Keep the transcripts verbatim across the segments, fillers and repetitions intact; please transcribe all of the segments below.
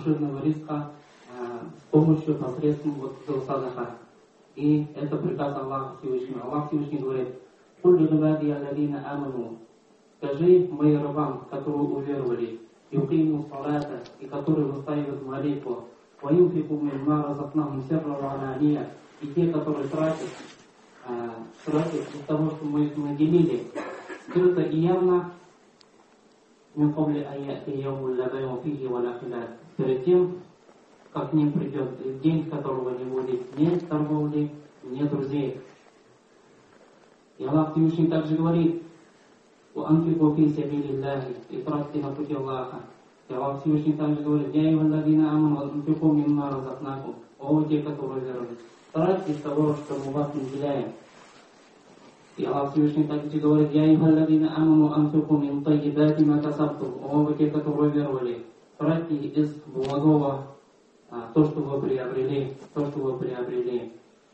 жирного риска с помощью посредством вот этого садака. И это приказ Аллаха Всевышнего. Аллах Всевышний говорит: «Кулли гибади алладина аману». Скажи моим рабам, которые уверовали, юкиму салата, и которые выстаивают молитву, ваюнфику мимма разакнахум сирра ва алания, и те, которые тратят, а, тратят из того, что мы их наделили, скрыто и явно, мин кабли ан я'ти яумун ла бай'ун фиhi ва ла хилал, перед тем, как к ним придет день, которого не будет ни торговли, ни друзей. И Аллах Всевышний также говорит: «Уанфику фи сабилиллахи», и тратьте на пути Аллаха. И Аллах Всевышний также говорит: «Я айюхалладзина аману уанфику мимма разакнакум». О, те, которые веруют, тратьте из того, что мы вас наделяем. И Аллах Всевышний также говорит: «Я айюхалладзина аману уанфику мин таййибати ма касабтум». О, вы те, которые веровали, тратьте из благого а, то, что вы приобрели, то, что вы приобрели.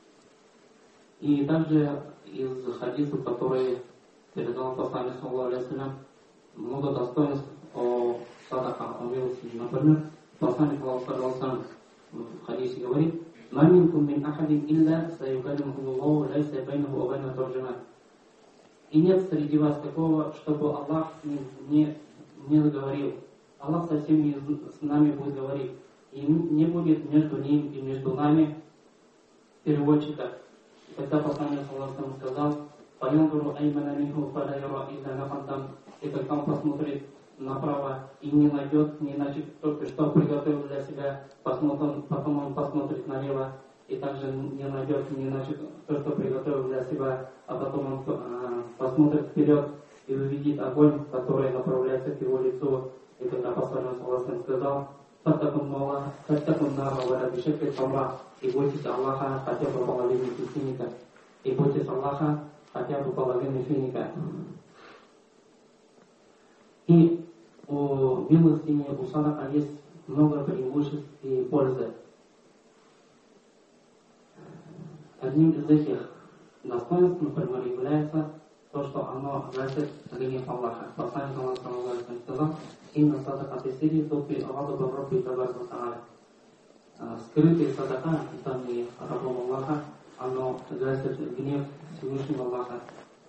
И также из хадисов, которые передал посланник саллаллаху алейхи ва саллям, много достоинств о садака, о милости. Например, посланник Аллаха в хадисе говорит: «Ма минкум мин ахадин илля саюкаллимуху Аллаху лайса байнаху ва байна тарджуман». И нет среди вас такого, чтобы Аллах не, не заговорил. Аллах со всеми с нами будет говорить. И не будет между ним и между нами переводчика. И когда посланник Аллаха сказал: «Фаянзуру аймана минху фала яра илля ма каддам». И когда он посмотрит направо и не найдет, не иначе только что приготовил для себя, посмотрит, потом он посмотрит налево и также не найдет, не иначе то, что приготовил для себя, а потом он а, посмотрит вперед и увидит огонь, который направляется к его лицу. И когда посланник Аллаха сказал: «Фаттакун Аллаха, фаттакун нара ва ла бишакки тамра». И бойтесь Аллаха хотя бы половины финика. И бойтесь Аллаха хотя бы половины финика. И у милостыни, у садака есть много преимуществ и пользы. Одним из этих достоинств, например, является то, что оно гасит гнев Аллаха. Посланник Аллаха сказал: «Инна садака тесири тупи арадуба рабби табарка тааля». Скрытый садака, там и рабом Аллаха, оно гасит гнев Всевышнего Аллаха.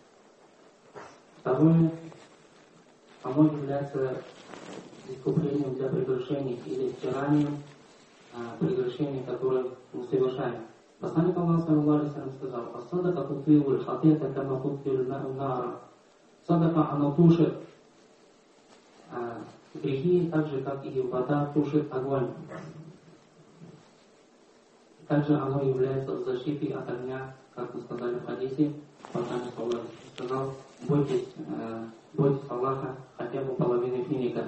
Второе, оно является искуплением для прегрешений или стиранием а, прегрешений, которые мы совершаем. Посланник Аллаха сказал: «Садака тутфиуль хатиата кама тутфиуль нара». Садака, оно тушит а, грехи, так же, как и вода тушит огонь. Также оно является защитой от огня, как мы сказали в хадисе. Посланник Аллаха сказал: «Бойтесь, э, бойтесь Аллаха хотя бы половины финика».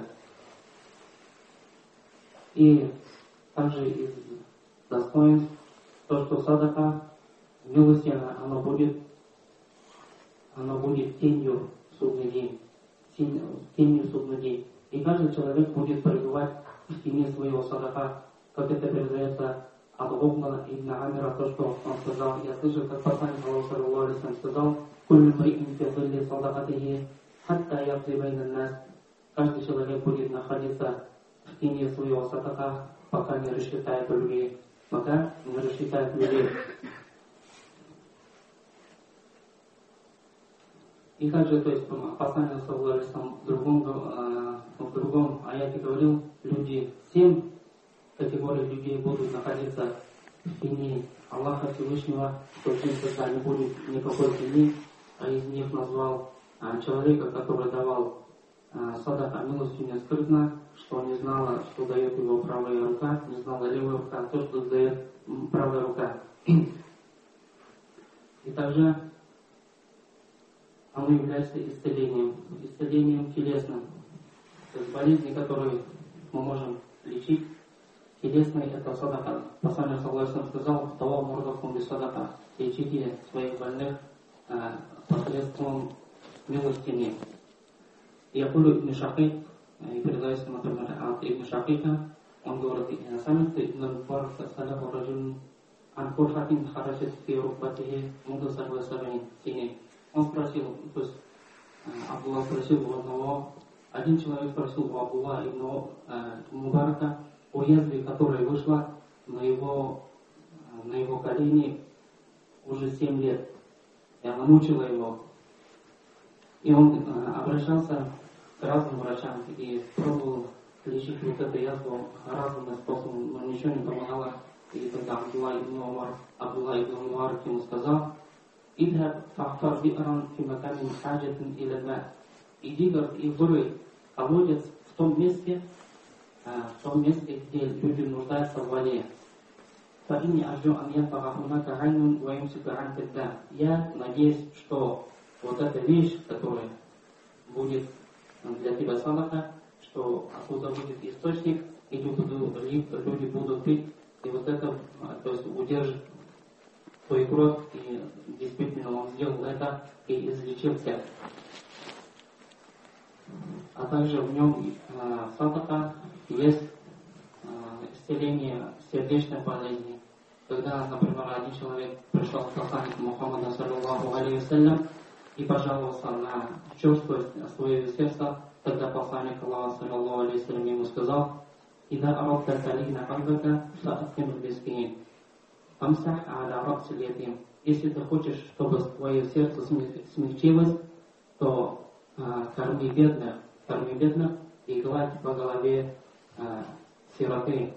И также из достоинств то, что садака милостина, оно будет, оно будет тенью в судный день, тенью в судный день. И каждый человек будет пребывать в тени своего садака, как это передается от Угна ибн Амира, то, что он сказал. Я слышал, как посланник Аллаха сказал: «Куллю мриин фи зилли садакатихи хатта яфзи байна нас». Каждый человек будет находиться в тени своего садака, пока не рассчитает людей. Пока не рассчитает людей. И также, то есть, посланник в другом, в другом аяте говорил: люди, семь категорий людей будут находиться в тени Аллаха Всевышнего, то есть, когда не будет никакой тени, а из них назвал а, человека, который давал а, садака милостыню скрытно, что не знала, что дает его правая рука, не знала левая рука, то, что дает правая рука. И также оно является исцелением, исцелением телесным. То есть болезни, которые мы можем лечить, телесные, это садака. Посланник Саллаллаху сказал: «Того мурдакум без садака». Лечите своих больных а, посредством милостыни. Я буду Ибн Шакик, и передается, например, от Ибн Шакика, он говорит: «Самит Ибн Мубарак садаку раджун ан курхатин харачат фи рукбатихи муду сарва сабин синей». Он спросил, то есть Абдулла спросил у одного, один человек спросил у Абдулла ибн Мубарака: о язве, которая вышла на его, на его колени уже семь лет. И она мучила его. И он обращался к разным врачам и пробовал лечить вот эту язву разными способами, но ничего не помогало. И тогда Абдулла ибн Умар, Абдулла ибн Умар ему сказал: «Идхаб фахфар би'ран фи маканин хаджатин иля ма». Иди, говорит, и вырой колодец в том месте, в том месте, где люди нуждаются в воде. «Фаинни арджу ан янфага хунака гайнун ва юмсика ан кидда». Я надеюсь, что вот эта вещь, которая будет для тебя садака, что оттуда будет источник, и люди будут пить, и вот это, то есть удержит твой кровь, и действительно он сделал это и излечил всех. А также в нем э, садака есть э, исцеление сердечной болезни. Когда, например, один человек пришел к посланнику Мухаммада саллаллаху алейхи вассалям и пожаловался на чувство своего сердца, тогда посланник Аллаха саллаллаху алейхи вассалям ему сказал: «Ида арадта талина кальбака фа'атким бискин, амсах аля рабсил ятим». Если ты хочешь, чтобы твое сердце смягчилось, то а, корми бедных, корми бедных и гладь по голове а, сироты.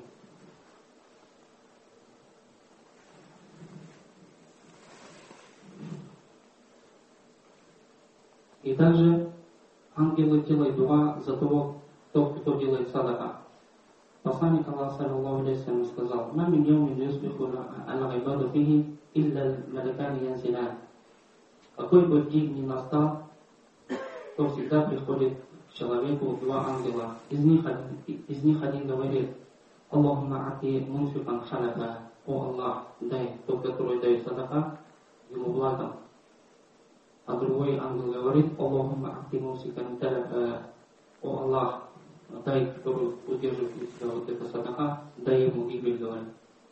И также ангелы делают дуа за того, кто, кто делает садака. Посланник Аллаха саллаллаху алейхи вассалям сказал: «Ма мин яумин юсбиху аль-ибаду фихи илля малакани янзилан». Какой бы день ни настал, то всегда приходит к человеку два ангела. Из них, из них один говорит: «Аллахумма ати мунфикан халяка». О Аллах, дай тот, который дает садака, ему благо. А другой ангел говорит: «Аллахумма ати мунфикан таляка». О Аллах, дай, который удерживает себя вот это садака, дай ему гибель, говорит.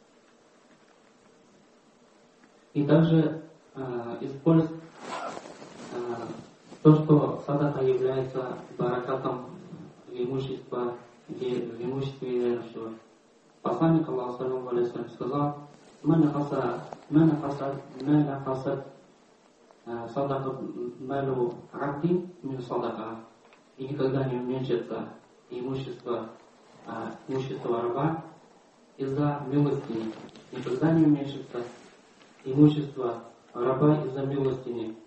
И также э, использует э, то, что садака является баракатом в имуществе, в имуществе верующего. Посланник Аллаха саллаллаху алейхи вассалям сказал: «Ма нахаса, ма нахаса, ма нахасат садака малу абди мин садака». И никогда не уменьшится имущество, а, имущество раба из-за милостыни. Никогда не уменьшится имущество раба из-за милостыни.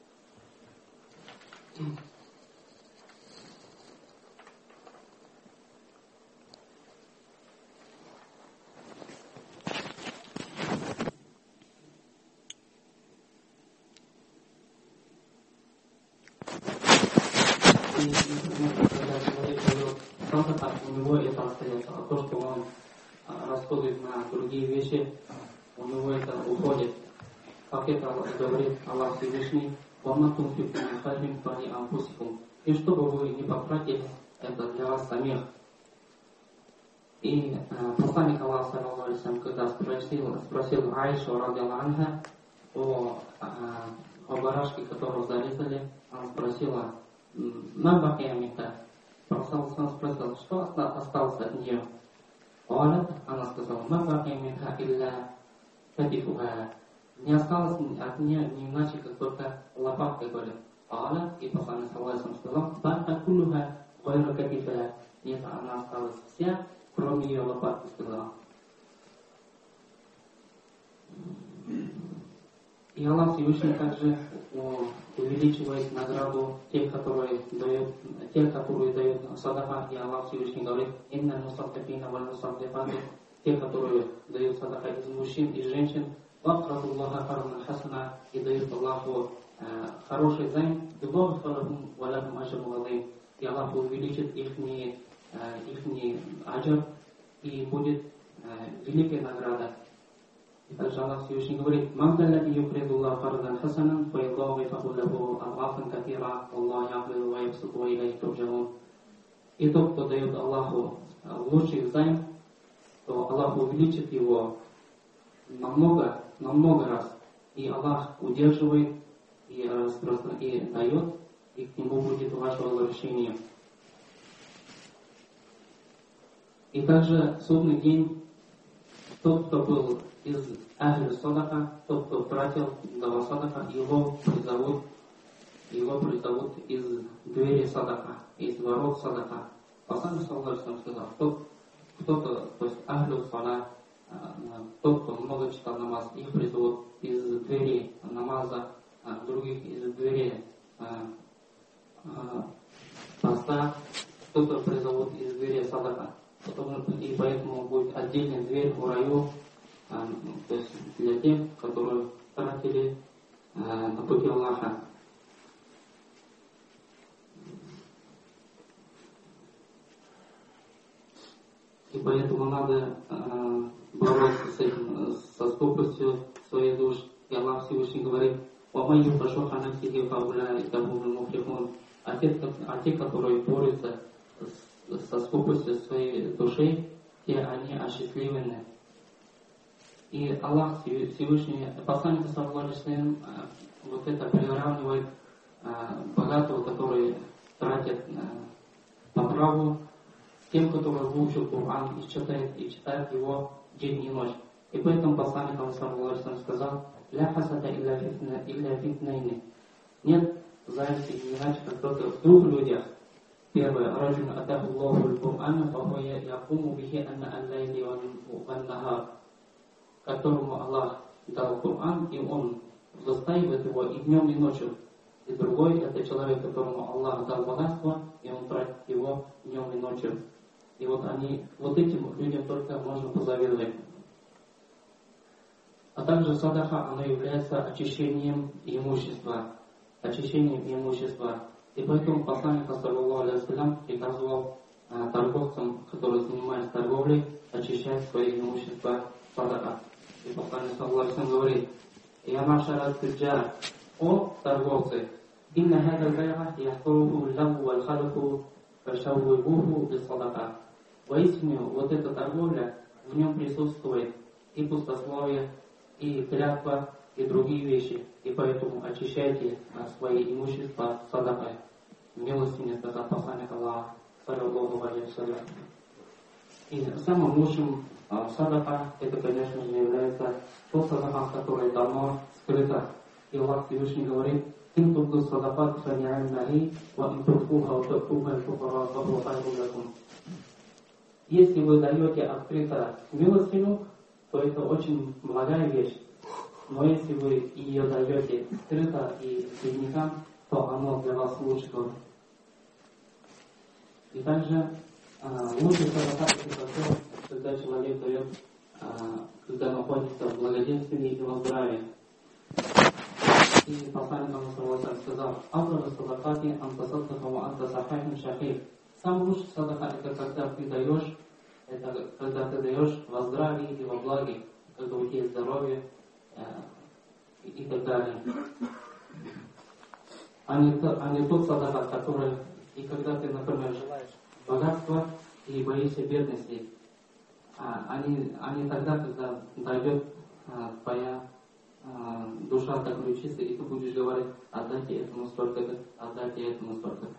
У него это остается, а то, что он расходует на другие вещи, у него это уходит. Как это говорит Аллах Всевышний: «Вама тунфику мин хайрин фали анфусикум». И чтобы вы не потратили, это для вас самих. И э, посланник Аллаха саллаллаху алейхи вассалям, когда спросил, спросил Аишу радиаллаху анха о, э, о барашке, которого зарезали, она спросила: «Ма бакия минка?» Пророк спросил, что осталось от нее. Она сказала: «Ма бакия минка илля катифуха». Не осталось от нее не иначе, как только лопатка, говорит. И посланник сказал: «Бака кулуха гайра катифа». Нет, она осталась вся, кроме ее лопатки, сказал. И Аллах Всевышний также увеличивает награду тех, которые дают, тех, которые дают садака. И Аллах Всевышний говорит: «Инна мусаддакина валь мусаддакати». Те, которые дают садака из мужчин и женщин, вакрадуллаха карна хасана, и дают Аллаху э, хороший займ, и Аллах увеличит их ихний аджр, и будет э, великая награда. И также Аллах Всевышний говорит: «Мамдаллади юкридуллах фардан хасанан, файдавифаху лаху адгафан катира, Аллах яхлиду ва ябсуту ва илайхи турджаун». И тот, кто дает Аллаху лучший займ, то Аллах увеличит его намного, намного раз. И Аллах удерживает и распространяет, и дает, и к нему будет ваше возвращение. И также в судный день тот, кто был из Ахли Садака, тот, кто тратил дава Садака, его призовут, его призовут из двери Садака, из ворот Садака. Посланник саллаллаху сказал, тот, кто-то, то есть Ахли Сала, тот, кто много читал намаз, их призовут из двери намаза, других из двери поста, кто-то призовут из двери Садака. Потом, и поэтому будет отдельная дверь в раю, а, то есть для тех, которые тратили а, на пути Аллаха. И поэтому надо а, бороться с этим, со скупостью своей души. И Аллах Всевышний говорит: «Вамай юкашоха нафсихи фауляй кахумul муфлихун». А те, которые борются со скупостью своей души, те они осчастливлены. И Аллах Всевышний, посланник саллаллаху алейхи ва саллям, вот это приравнивает богатого, который тратит по праву, с тем, который выучил Коран и читает, и читает его день и ночь. И поэтому посланник саллаллаху алейхи ва саллям сказал: «Ля хасада илля фитнайни». Нет зависти не иначе, как только в двух людях. Первое. Раджун атаху Аллаху аль-Кур'ана, фахуя якуму бихи анна аллайли ван нахар. Которому Аллах дал Коран, и он застаивает его и днем, и ночью. И другой, это человек, которому Аллах дал богатство, и он тратит его днем и ночью. И вот они, вот этим людям только можно позавидовать. А также садаха, оно является очищением имущества. Очищением имущества. И поэтому посланник саллаллаху алейхи ва саллям приказывал а, торговцам, которые занимаются торговлей, очищать свои имущества садаха. И посланник саллаллаху алейхи ва саллям говорит: «Я машара туджар, о торговцы, инна хада байга яхтуруху лаху валь халуху фашаввибуху бис садака». Воистину, вот эта торговля, в нем присутствует и пустословие, и клятва, и другие вещи. И поэтому очищайте свои имущества садакой. Милостине, сказал посланник Аллаха, саллаллаху алейхи ва саллям. И самым лучшим а, садака, это, конечно же, является то садака, которое давно скрыто. И Аллах Всевышний говорит: «Ин тубду садакат фани'ам нахи, ва ин турфуха ва ту'туха аль-фукара ва хуа хайрун лакум». Если вы даете открыто милостину, то это очень благая вещь. Но если вы ее даете скрыто и беднякам, то оно для вас лучше тоже. И также а, лучше садака это то, когда человек дает, а, когда находится в благоденствии и во здравии. И посланник саллаллаху сказал: «Афдалу садакати анта саддака ва анта сахихун шахих». Самый лучший садака это когда ты даешь, это когда ты даешь во здравии и во благе, когда у тебя есть здоровье и, и так далее. А не, а не тот садака, который, и когда ты, например, желаешь богатства и боишься бедности, а, они, они тогда, когда дойдет а, твоя а, душа до ключицы, и ты будешь говорить: отдайте этому столько-то, отдайте этому столько-то.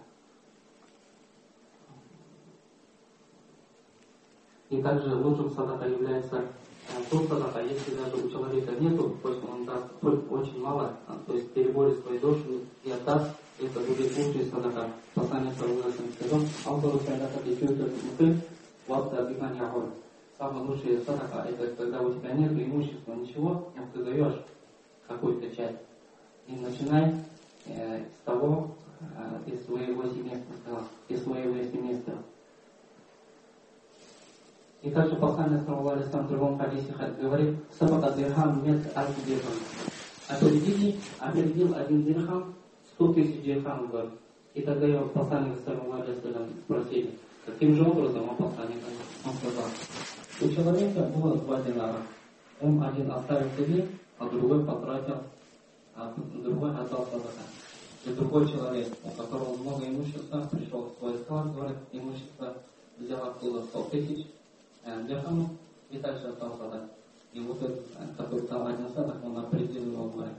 И также лучшим садака является тот садака, если даже у человека нету, то есть он даст очень мало, то есть переборет свою душу и отдаст, это будет лучший садака. Посланник саллаллаху алейхи ва саллям сказал: «Аллаху садака дичута мухим, ватта бихани ахор». Самая лучшая садака это когда у тебя нет имущества, ничего, но ты даешь какую-то часть. И начинай э, с того, э, из своего семейства, из своего семейства. И также посланник саллаллаху алейхи ва саллям в другом хадисе говорит: «Сабака дирхам мет альф дирхам». Определил, определил один дирхам сто тысяч дирхамов. Говорит. И тогда его посланник саллаллаху алейхи ва саллям спросили: каким же образом? А посланник он сказал: у человека было два динара. Он один оставил себе, а другой потратил, а другой отдал садака. И другой человек, у которого много имущества, пришел в свой склад, говорит, имущество взял оттуда сто тысяч дирхамов и также отдал садак. И вот этот, который дал один садак, он определил его говорит.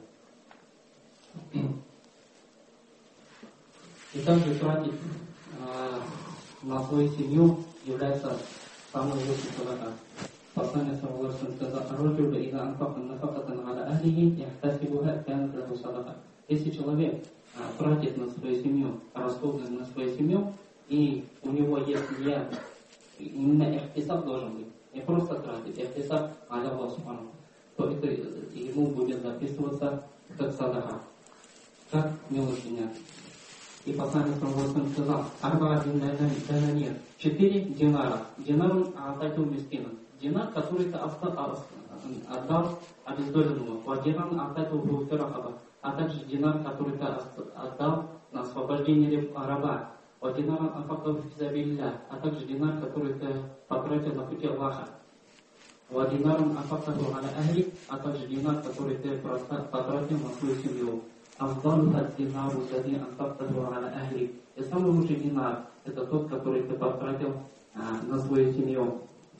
И также тратить э, на свою семью является самый лучший садака. Посланник саллаллаху алейхи ва саллям сказал: «Раджулю иза анфака нафакатан аля ахлихи яхтасибуха канат лаху садака». Если человек а, тратит на свою семью, расходует на свою семью, и у него есть я, именно ихтисаб должен быть, не просто тратить, ихтисаб аля Аллах субхану, то это ему будет записываться как садака, как милостыня. И посланник саллаллаху алейхи ва саллям сказал: «Арба динарир, четыре динара, динарун атату мискина». Динар, который ты отдал обездоленному, вадиран атату фирахаба, а также динар, который ты отдал на освобождение раба, вадинаран анфакта физабилля, а также динар, который ты потратил на пути Аллаха, вадинаран анфакта аля ахли, а также динар, который ты потратил на свою семью. Афдалуха динару лади анфакта аля ахли. И самый лучший динар — это тот, который ты потратил а, на свою семью.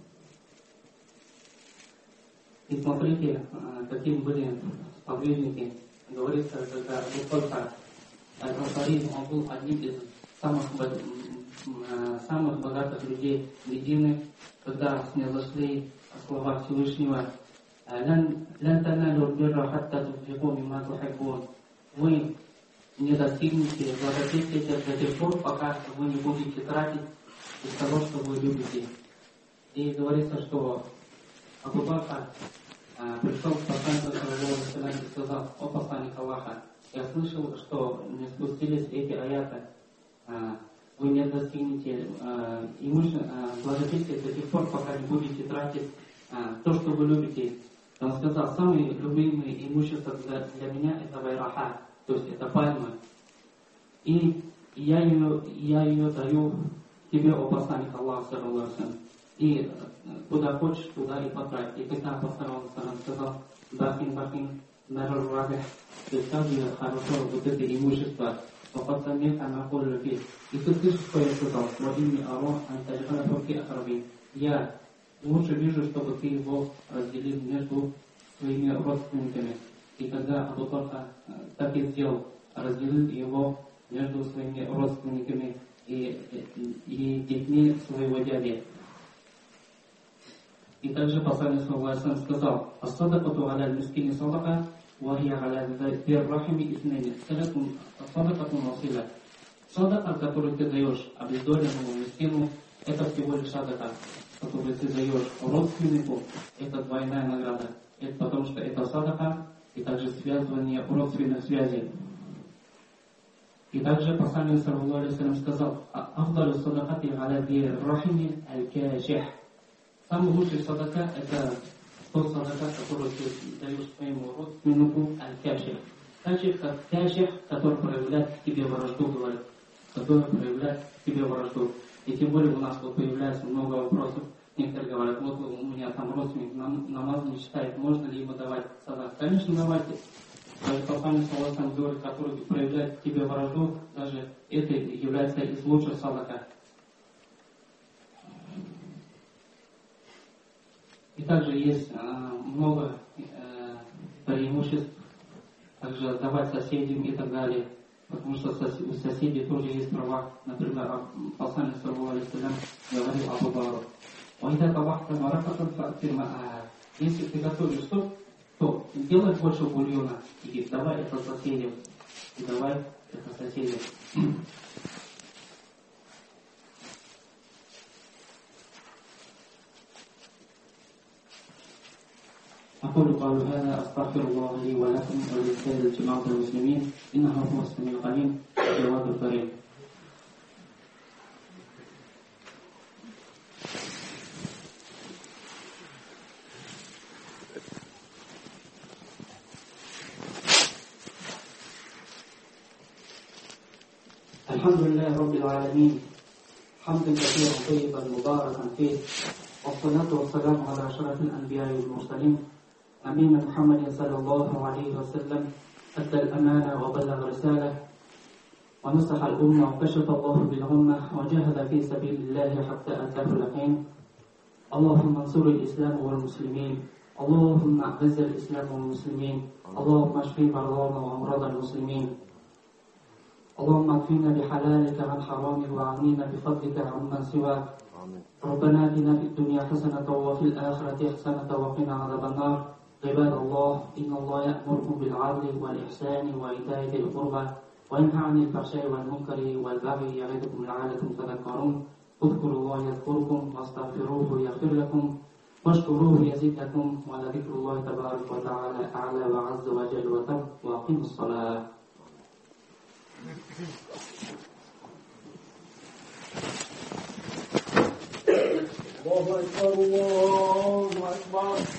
И смотрите, каким были сподвижники. Говорится, когда Абу-Талха аль-Ансари, он был одним из самых, самых богатых людей Медины, когда снизошли слова Всевышнего: «Лян таналю бирра хатта тунфику мимма тухиббун». Вы не достигнете благодетельства до тех пор, пока вы не будете тратить из того, что вы любите. И говорится, что Абу-Талха а, пришел к посланнику саллаллаху алейхи ва саллям и сказал: «О посланник Аллаха, я слышал, что не спустились эти аяты, а, вы не достигнете а, имущества, а, благодетельства до тех пор, пока не будете тратить а, то, что вы любите». Он сказал: «Самое любимое имущество для, для меня это вайраха, то есть это пальма. И я ее, я ее даю тебе, о посланник Аллаха, саллаллаху алейхи ва саллям. И куда хочешь, туда и потрать». И когда посланник сказал: «Бахин, бахин, нарар рабих», то есть как же хорошо вот это имущество. И ты слышишь, что я сказал: «Я лучше вижу, чтобы ты его разделил между своими родственниками». И когда Абу-Талха так и сделал, разделил его между своими родственниками и, и, и детьми своего дяди. И также посланник саллаллаху алейхи ва саллям сказал: «Ас-садакату аля мискини садака, ва хия аля биррахими иснаини, садакату насила». Садака, которую ты даешь обездоленному мискину, это всего лишь садака, которую ты даешь родственнику, это двойная награда. Это потому что это садака и также связывание родственных связей. И также посланник саллаллаху алейхи ва саллям сказал: «Афдалу садакати аля биррахими аль-каших». Самый лучший садака — это тот садака, который ты даешь своему родственнику аль-каших. Каших, как каших, который проявляет к тебе вражду, говорит, который проявляет к тебе вражду. И тем более у нас вот появляется много вопросов. Некоторые говорят: вот у меня там родственник нам, намаз не читает, можно ли ему давать садак? Конечно, давайте. Даже посланник саллаллаху алейхи ва саллям говорит, который проявляет к тебе вражду, даже это является из лучших садака. И также есть э, много э, преимуществ, также давать соседям и так далее, потому что у соседей тоже есть права. Например, посланник саллаллаху алейхи ва саллям говорил Абу Бару: «Если ты готовишь суп, то делай больше бульона и давай это соседям, и давай это соседям». أقول قولي هذا أستغفر الله لي ولكم ولسائر جماعة المسلمين إنه هو السميع العليم الجواد الكريم. الحمد لله رب العالمين حمدا كثيرا طيبا مباركا فيه، والصلاة والسلام على أشرف الأنبياء والمرسلين نبينا محمد صلى الله عليه وسلم. أدى الأمانة وبلغ الرسالة ونصح الأمة وكشف الله بالغمة وجاهد في سبيل الله حتى أتاه اليقين. اللهم انصر الإسلام والمسلمين، اللهم أعز الإسلام والمسلمين، اللهم اشف مرضانا وأمراض المسلمين، اللهم اكفنا بحلالك عن حرامك وأغننا بفضلك عمن سواك، ربنا آتنا في الدنيا حسنة وفي الآخرة حسنة وقنا عذاب النار. عباد الله إن الله يأمركم بالعدل والإحسان وإيتاء ذي القربى وينهى عن الفحشاء والمنكر والبغي يعظكم لعلكم تذكرون. اذكروا الله يذكركم واستغفروه يغفر لكم واشكروه يزد لكم ولذكر الله تبارك وتعالى أعلى وعز وجل وتب وأقيموا الصلاة. الله أكبر الله أكبر